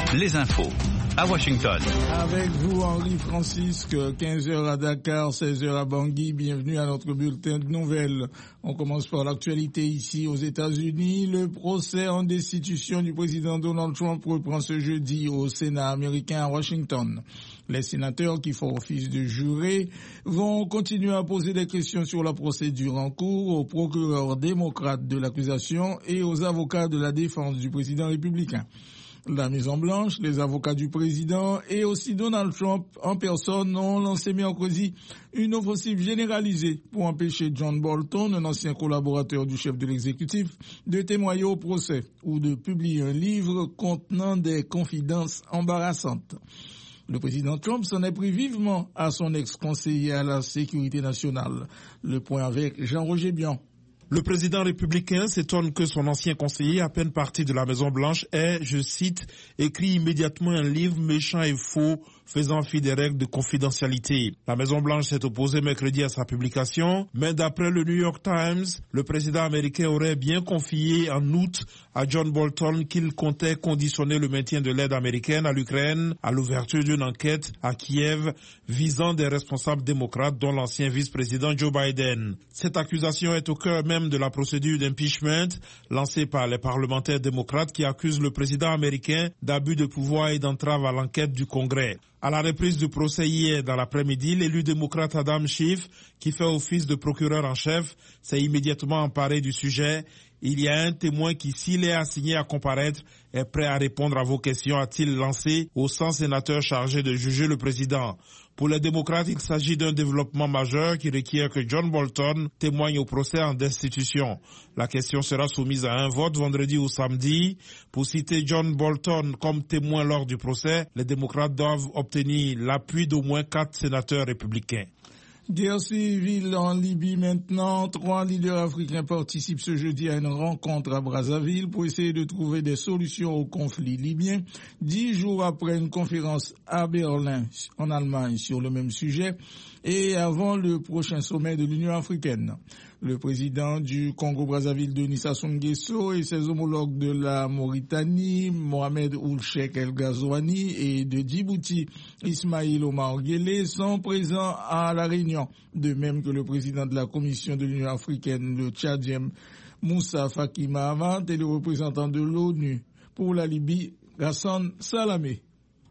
les infos à Washington. Avec vous, Henri Francisque, 15h à Dakar, 16h à Bangui. Bienvenue à notre bulletin de nouvelles. On commence par l'actualité ici aux États-Unis. Le procès en destitution du président Donald Trump reprend ce jeudi au Sénat américain à Washington. Les sénateurs qui font office de jurés vont continuer à poser des questions sur la procédure en cours aux procureurs démocrates de l'accusation et aux avocats de la défense du président républicain. La Maison-Blanche, les avocats du président et aussi Donald Trump en personne ont lancé mercredi une offensive généralisée pour empêcher John Bolton, un ancien collaborateur du chef de l'exécutif, de témoigner au procès ou de publier un livre contenant des confidences embarrassantes. Le président Trump s'en est pris vivement à son ex-conseiller à la sécurité nationale. Le point avec Jean-Roger Bian. Le président républicain s'étonne que son ancien conseiller, à peine parti de la Maison-Blanche, ait, je cite, écrit immédiatement un livre méchant et faux faisant fi des règles de confidentialité. La Maison-Blanche s'est opposée mercredi à sa publication, mais d'après le New York Times, le président américain aurait bien confié en août à John Bolton qu'il comptait conditionner le maintien de l'aide américaine à l'Ukraine à l'ouverture d'une enquête à Kiev visant des responsables démocrates dont l'ancien vice-président Joe Biden. Cette accusation est au cœur même de la procédure d'impeachment lancée par les parlementaires démocrates qui accusent le président américain d'abus de pouvoir et d'entrave à l'enquête du Congrès. À la reprise du procès hier dans l'après-midi, l'élu démocrate Adam Schiff, qui fait office de procureur en chef, s'est immédiatement emparé du sujet. Il y a un témoin qui, s'il est assigné à comparaître, est prêt à répondre à vos questions, a-t-il lancé aux 100 sénateurs chargés de juger le président. Pour les démocrates, il s'agit d'un développement majeur qui requiert que John Bolton témoigne au procès en destitution. La question sera soumise à un vote vendredi ou samedi. Pour citer John Bolton comme témoin lors du procès, les démocrates doivent obtenir l'appui d'au moins 4 sénateurs républicains. Guerre civile en Libye maintenant. 3 leaders africains participent ce jeudi à une rencontre à Brazzaville pour essayer de trouver des solutions au conflit libyen. 10 jours après une conférence à Berlin, en Allemagne, sur le même sujet et avant le prochain sommet de l'Union africaine. Le président du Congo-Brazzaville, Denis Sassou Nguesso, et ses homologues de la Mauritanie, Mohamed Ould Cheikh El Ghazouani, et de Djibouti, Ismaïl Omar Guelleh, sont présents à la réunion, de même que le président de la Commission de l'Union africaine, le Tchadien Moussa Faki Mahamat, et le représentant de l'ONU pour la Libye, Ghassan Salamé.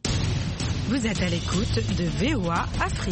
Vous êtes à l'écoute de VOA Afrique.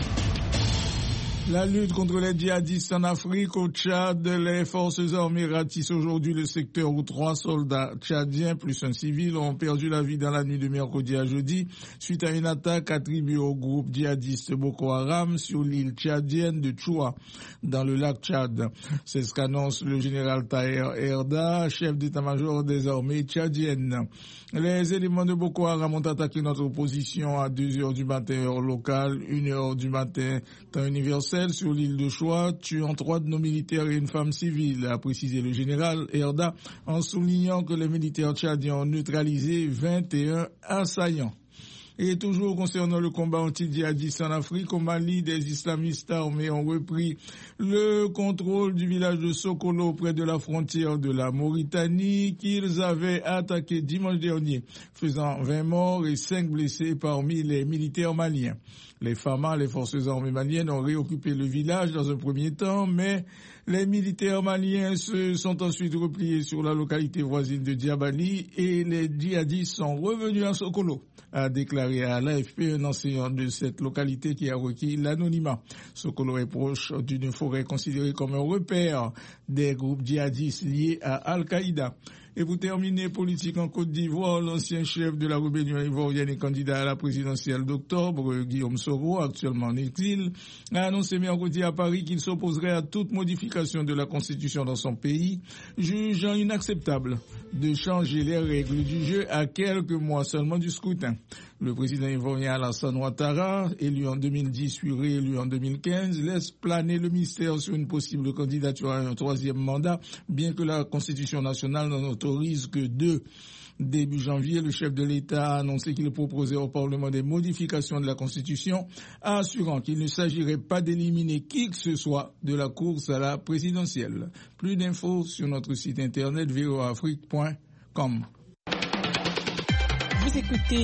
La lutte contre les djihadistes en Afrique, au Tchad, les forces armées ratissent aujourd'hui le secteur où 3 soldats tchadiens plus un civil ont perdu la vie dans la nuit de mercredi à jeudi suite à une attaque attribuée au groupe djihadiste Boko Haram sur l'île tchadienne de Choua, dans le lac Tchad. C'est ce qu'annonce le général Taher Erda, chef d'état-major des armées tchadiennes. Les éléments de Boko Haram ont attaqué notre position à 2h du matin heure locale, 1h du matin temps universel sur l'île de Choua, tuant 3 de nos militaires et une femme civile, a précisé le général Erda, en soulignant que les militaires tchadiens ont neutralisé 21 assaillants. Et toujours concernant le combat anti-djihadiste en Afrique, au Mali, des islamistes armés ont repris le contrôle du village de Sokolo près de la frontière de la Mauritanie qu'ils avaient attaqué dimanche dernier, faisant 20 morts et 5 blessés parmi les militaires maliens. Les FAMA, les forces armées maliennes, ont réoccupé le village dans un premier temps, mais les militaires maliens se sont ensuite repliés sur la localité voisine de Diabali et les djihadistes sont revenus à Sokolo, a déclaré à l'AFP un enseignant de cette localité qui a requis l'anonymat. Sokolo est proche d'une forêt considérée comme un repère des groupes djihadistes liés à Al-Qaïda. Et pour terminer, politique en Côte d'Ivoire, l'ancien chef de la rébellion ivoirienne et candidat à la présidentielle d'octobre, Guillaume Soro, actuellement en exil, a annoncé mercredi à Paris qu'il s'opposerait à toute modification de la Constitution dans son pays, jugeant inacceptable de changer les règles du jeu à quelques mois seulement du scrutin. Le président ivoirien Alassane Ouattara, élu en 2010 puis réélu en 2015, laisse planer le mystère sur une possible candidature à un 3e mandat, bien que la Constitution nationale n'en autorise que 2. Début janvier, le chef de l'État a annoncé qu'il proposait au Parlement des modifications de la Constitution, assurant qu'il ne s'agirait pas d'éliminer qui que ce soit de la course à la présidentielle. Plus d'infos sur notre site internet voaafrique.com. Vous écoutez